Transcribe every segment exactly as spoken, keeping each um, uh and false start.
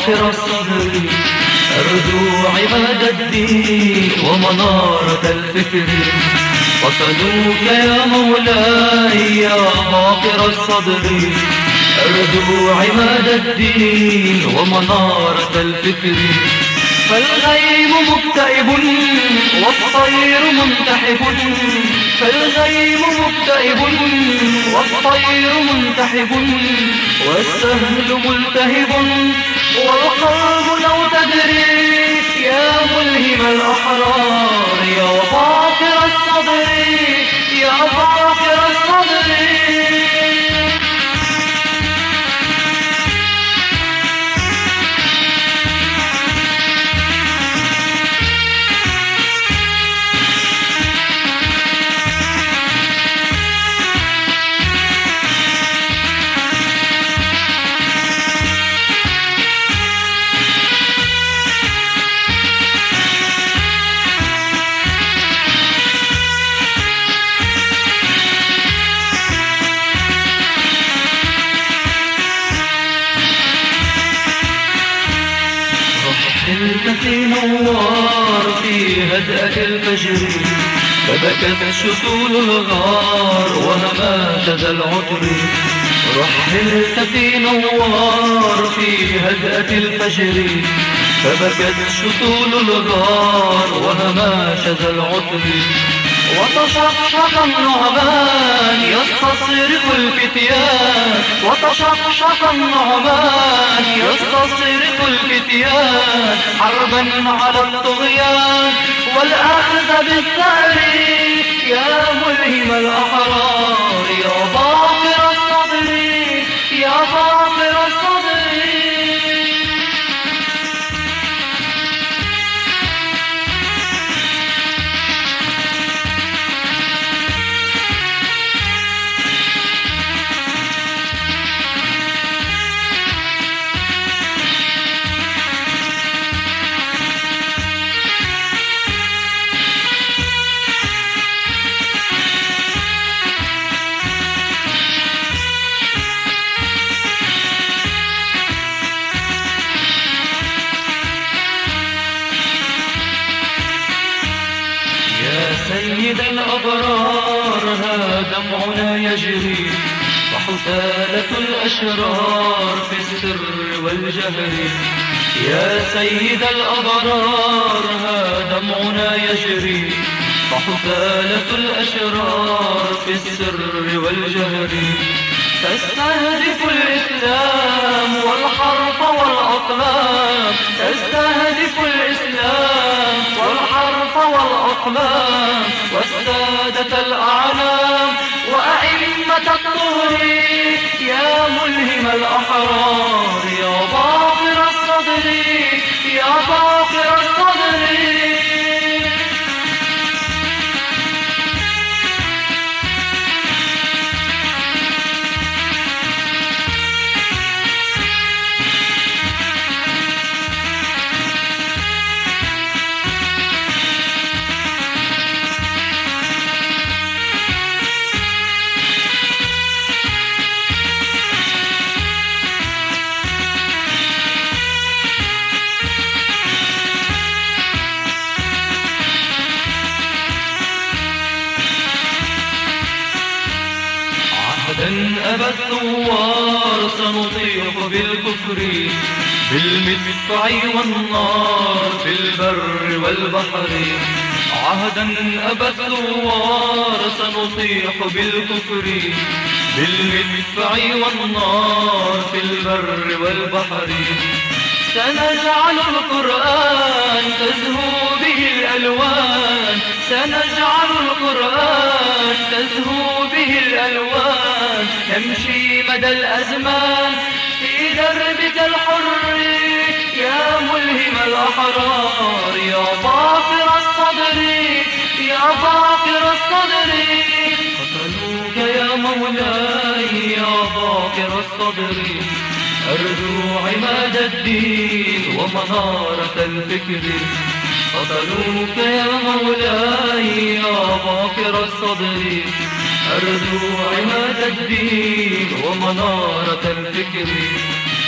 باقر الصدر أرجو عماد الدين ومنارة الفكر. قتلوك يا مولاي يا باقر الصدر أرجو عماد الدين ومنارة الفكر. فالغيم مكتئب والطير منتحب، فالغيم مكتئب والطير منتحب، والسهل ملتهب والقلب لو تدري يا ملهم الأحرار يا باقر الصدر يا باقر الصدر. رحلت في نوار في هدأة الفجر، فبكت شتول الغار وهمات ذا العطر. رحلت في نوار في هدأة الفجر، فبكت شتول الغار وهمات ذا العطر. وتشقشق النعمان يستصرخ الفتيان، وتشقشق النعمان يستصرخ الفتيان، حربا على الطغيان والأخذ بالثأر يا ملهم الأحرار يا باقر الصدر يا باقر الصدر. سيد الأبرار ها دمعنا يجري، وحثالة الأشرار في السر والجهر. يا سيد الأبرار ها دمعنا يجري، وحثالة الأشرار في السر والجهر. تستهدف الإسلام والحرب والأقلام، تستهدف الإسلام والحرب والأقلام، والسادة الأعلام وأئمة الطهر يا ملهم الأحرار يا باقر الصدر يا باقر الصدر. عهدا أبى الثوار سنطيح بالكفر، بالمدفع والنار في البر والبحر. عهدا أبى الثوار سنطيح بالكفر، بالمدفع والنار في البر والبحر. سنجعل القرآن تزهو به الألوان، سنجعل القرآن تزهو به الألوان. نمشي مدى الأزمان في دربك الحر يا ملهم الأحرار يا باقر الصدر يا باقر الصدر. قتلوك يا مولاي يا باقر الصدر أرجو عماد الدين ومنارة الفكر. قتلوك يا مولاي يا باقر الصدر أرجو عماد الدين ومنارة الفكر.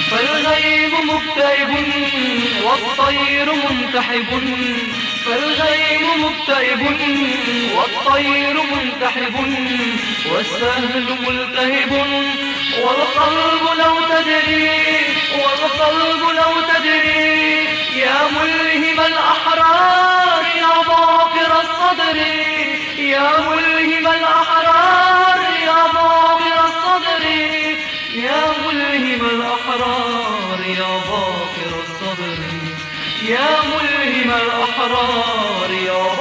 فالغيم مكتئب والطير منتحب فالغيم مكتئب والطير منتحب والسهل ملتهب والقلب لو تدري والقلب لو تدري يا ملهم الأحرار يا ظافر الصدر يا ملهم الأحرار يا ظافر الصدر يا ملهم الأحرار يا ظافر الصدر يا ملهم الأحرار يا